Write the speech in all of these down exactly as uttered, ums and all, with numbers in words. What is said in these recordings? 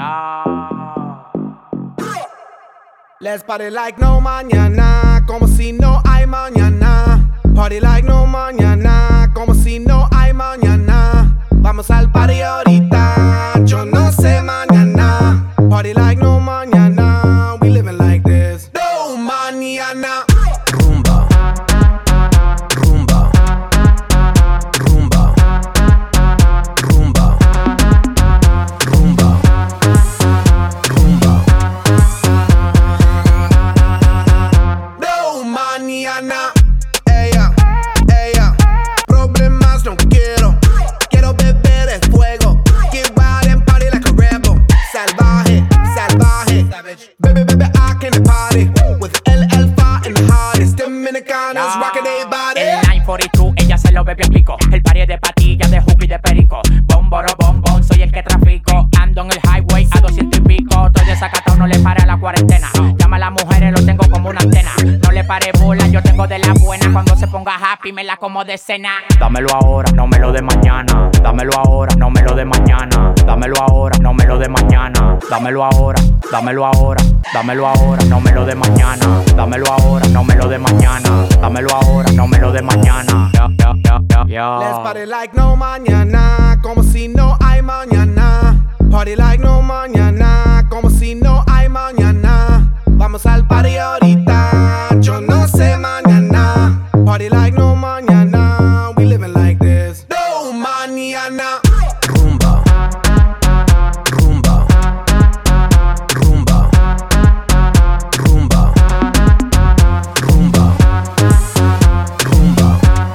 Ya. Let's party like no mañana, como si no hay mañana. Party like no mañana, como si no hay mañana. Vamos al party ahorita, yo no sé mañana. Party like no mañana, we living like this. No mañana. Rumba, rumba, rumba, rumba, rumba, rumba. No mañana. Ella, ella, problemas no quiero. Quiero beber el fuego. Get wild and party like a rebel. Salvaje, salvaje. Baby, baby, I can party with El Alfa and the hottest Dominicanas rocking their body. El nueve cuarenta y dos, ella se lo bebió en pico. El party de patillas, de hook y de perico. Bomboro, bombón, soy el que trafico. Ando en el highway a doscientos y pico. Estoy desacatado, no le pare a la cuarentena. Llama a las mujeres, lo tengo como una antena. No le pare bola, yo tengo de la buena. Cuando se ponga happy, me la como de cena. Dámelo ahora, no me lo de mañana. Dámelo ahora, no me lo de mañana. Dámelo ahora, no me lo de mañana. Dámelo ahora, dámelo ahora. Dámelo ahora, no me lo de mañana. Dámelo ahora, no me lo de mañana. Dámelo ahora, no me lo de mañana. Yo, yo, yo, yo, yo. Let's party like no mañana, como si no hay mañana. Party like no mañana, como si no hay mañana. Vamos al party ahorita, yo no sé mañana. Party like no mañana, we living like this. No mañana. Rumba, rumba, rumba, rumba, rumba, rumba.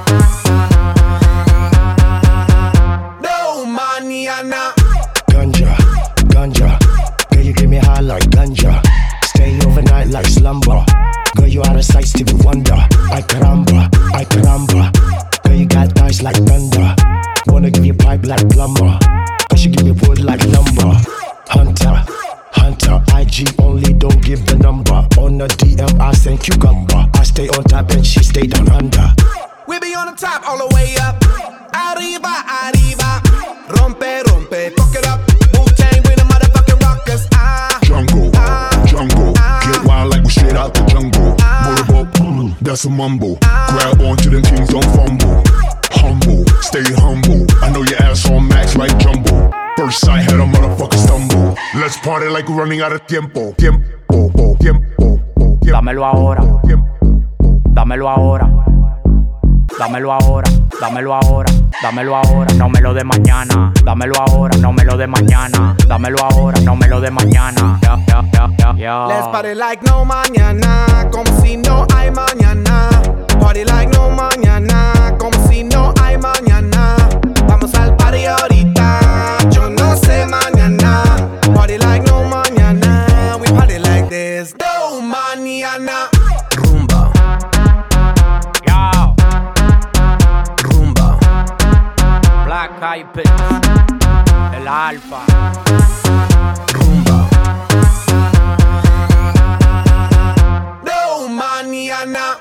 No mañana. Ganja, ganja, girl you give me high like ganja. Stay overnight like slumber. Girl you out of sight, Stevie Wonder. Ay caramba, ay caramba. Girl you got thighs like thunder. Wanna give you pipe like plumber. Cause you give me wood like lumber. Hunter, hunter, I G only, don't give the number. On the D M I send cucumber. I stay on top and she stay down under. We be on the top all the way up. Arriba, arriba. Rompe, rompe, fuck it up. Wu-Tang, we the motherfucking rockers. Ah, Jungle, ah, jungle, ah, get wild like we straight out the jungle. Motorboat, mm, that's a mumble. Grab onto them kings, don't fumble. Humble, stay humble. I know your ass on max like jumbo. First sight had a motherfucker stumble. Let's party like we're running out of tiempo. Tiempo, tiempo, tiempo. Dámelo ahora, Tiempo. dámelo ahora. Dámelo ahora, dámelo ahora, dámelo ahora, no me lo de mañana. Dámelo ahora, no me lo de mañana. Dámelo ahora, no me lo de mañana. Yo, yo, yo, yo, yo. Let's party like no mañana, como si no hay mañana. Party like no mañana, como si no hay mañana. Vamos al party ahorita, yo no sé mañana. Party like no mañana, we party like this. No mañana. Rumba, Yo, rumba, Black Eyed Peas, El Alfa. rumba. No mañana.